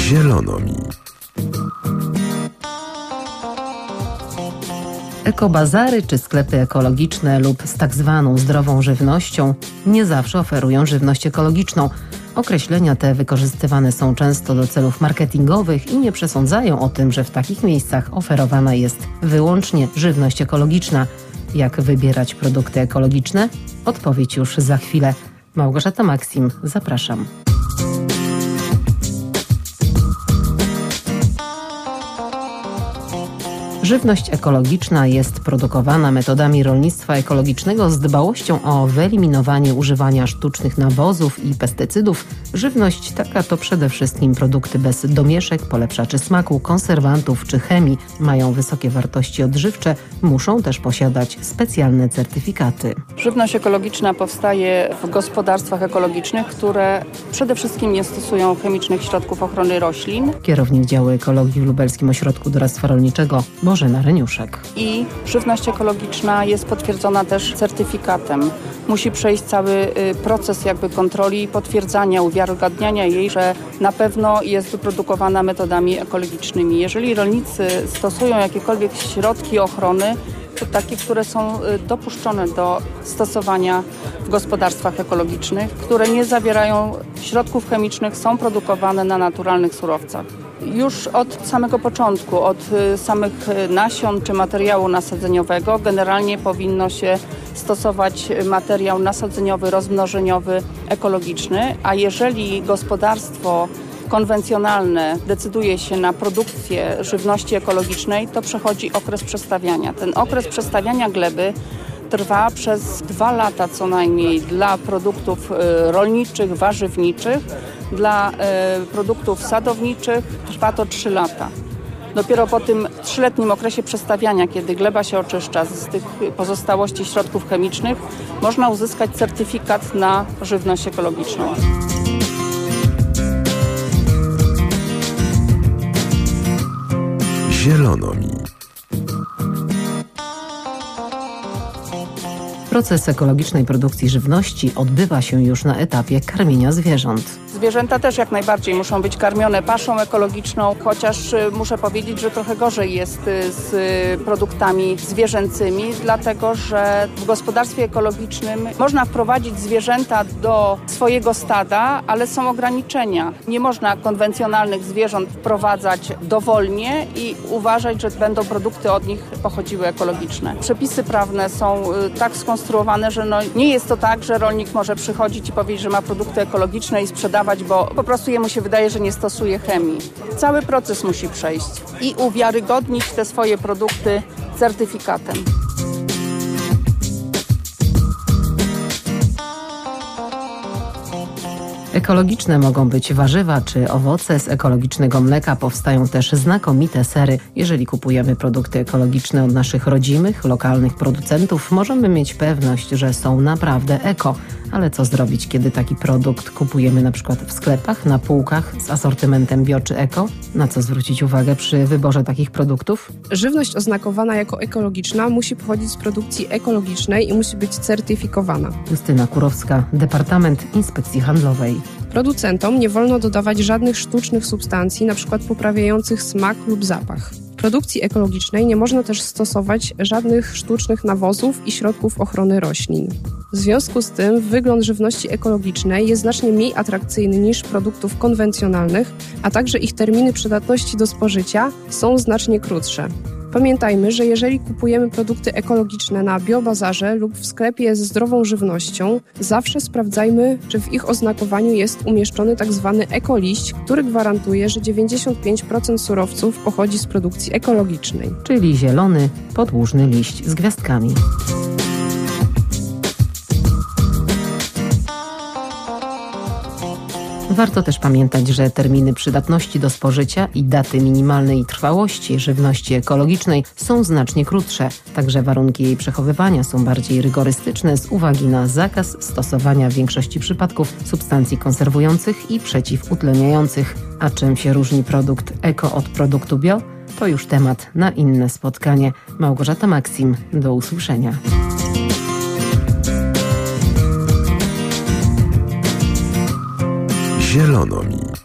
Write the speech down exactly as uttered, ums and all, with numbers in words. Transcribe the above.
Zielono mi. Ekobazary czy sklepy ekologiczne lub z tak zwaną zdrową żywnością nie zawsze oferują żywność ekologiczną. Określenia te wykorzystywane są często do celów marketingowych i nie przesądzają o tym, że w takich miejscach oferowana jest wyłącznie żywność ekologiczna. Jak wybierać produkty ekologiczne? Odpowiedź już za chwilę. Małgorzata Maksim, zapraszam. Żywność ekologiczna jest produkowana metodami rolnictwa ekologicznego z dbałością o wyeliminowanie używania sztucznych nawozów i pestycydów. Żywność taka to przede wszystkim produkty bez domieszek, polepszaczy smaku, konserwantów czy chemii. Mają wysokie wartości odżywcze, muszą też posiadać specjalne certyfikaty. Żywność ekologiczna powstaje w gospodarstwach ekologicznych, które przede wszystkim nie stosują chemicznych środków ochrony roślin. Kierownik działu ekologii w Lubelskim Ośrodku Doradztwa Rolniczego Bożena Reniuszek. I żywność ekologiczna jest potwierdzona też certyfikatem. Musi przejść cały proces jakby kontroli i potwierdzania, uwiarygadniania jej, że na pewno jest wyprodukowana metodami ekologicznymi. Jeżeli rolnicy stosują jakiekolwiek środki ochrony, to takie, które są dopuszczone do stosowania w gospodarstwach ekologicznych, które nie zawierają środków chemicznych, są produkowane na naturalnych surowcach. Już od samego początku, od samych nasion czy materiału nasadzeniowego generalnie powinno się stosować materiał nasadzeniowy, rozmnożeniowy, ekologiczny, a jeżeli gospodarstwo konwencjonalne decyduje się na produkcję żywności ekologicznej, to przechodzi okres przestawiania. Ten okres przestawiania gleby trwa przez dwa lata co najmniej dla produktów rolniczych, warzywniczych, dla produktów sadowniczych trwa to trzy lata. Dopiero po tym trzyletnim okresie przestawiania, kiedy gleba się oczyszcza z tych pozostałości środków chemicznych, można uzyskać certyfikat na żywność ekologiczną. Zielono mi. Proces ekologicznej produkcji żywności odbywa się już na etapie karmienia zwierząt. Zwierzęta też jak najbardziej muszą być karmione paszą ekologiczną, chociaż muszę powiedzieć, że trochę gorzej jest z produktami zwierzęcymi, dlatego że w gospodarstwie ekologicznym można wprowadzić zwierzęta do swojego stada, ale są ograniczenia. Nie można konwencjonalnych zwierząt wprowadzać dowolnie i uważać, że będą produkty od nich pochodziły ekologiczne. Przepisy prawne są tak skonstruowane, że no nie jest to tak, że rolnik może przychodzić i powiedzieć, że ma produkty ekologiczne i sprzedawać, bo po prostu jemu się wydaje, że nie stosuje chemii. Cały proces musi przejść i uwiarygodnić te swoje produkty certyfikatem. Ekologiczne mogą być warzywa czy owoce. Z ekologicznego mleka powstają też znakomite sery. Jeżeli kupujemy produkty ekologiczne od naszych rodzimych, lokalnych producentów, możemy mieć pewność, że są naprawdę eko. Ale co zrobić, kiedy taki produkt kupujemy na przykład w sklepach, na półkach z asortymentem bio czy eko? Na co zwrócić uwagę przy wyborze takich produktów? Żywność oznakowana jako ekologiczna musi pochodzić z produkcji ekologicznej i musi być certyfikowana. Justyna Kurowska, Departament Inspekcji Handlowej. Producentom nie wolno dodawać żadnych sztucznych substancji, np. poprawiających smak lub zapach. W produkcji ekologicznej nie można też stosować żadnych sztucznych nawozów i środków ochrony roślin. W związku z tym wygląd żywności ekologicznej jest znacznie mniej atrakcyjny niż produktów konwencjonalnych, a także ich terminy przydatności do spożycia są znacznie krótsze. Pamiętajmy, że jeżeli kupujemy produkty ekologiczne na biobazarze lub w sklepie ze zdrową żywnością, zawsze sprawdzajmy, czy w ich oznakowaniu jest umieszczony tzw. ekoliść, który gwarantuje, że dziewięćdziesiąt pięć procent surowców pochodzi z produkcji ekologicznej. Czyli zielony, podłużny liść z gwiazdkami. Warto też pamiętać, że terminy przydatności do spożycia i daty minimalnej trwałości żywności ekologicznej są znacznie krótsze, także warunki jej przechowywania są bardziej rygorystyczne z uwagi na zakaz stosowania w większości przypadków substancji konserwujących i przeciwutleniających. A czym się różni produkt eko od produktu bio? To już temat na inne spotkanie. Małgorzata Maksim, do usłyszenia. Zielono mi.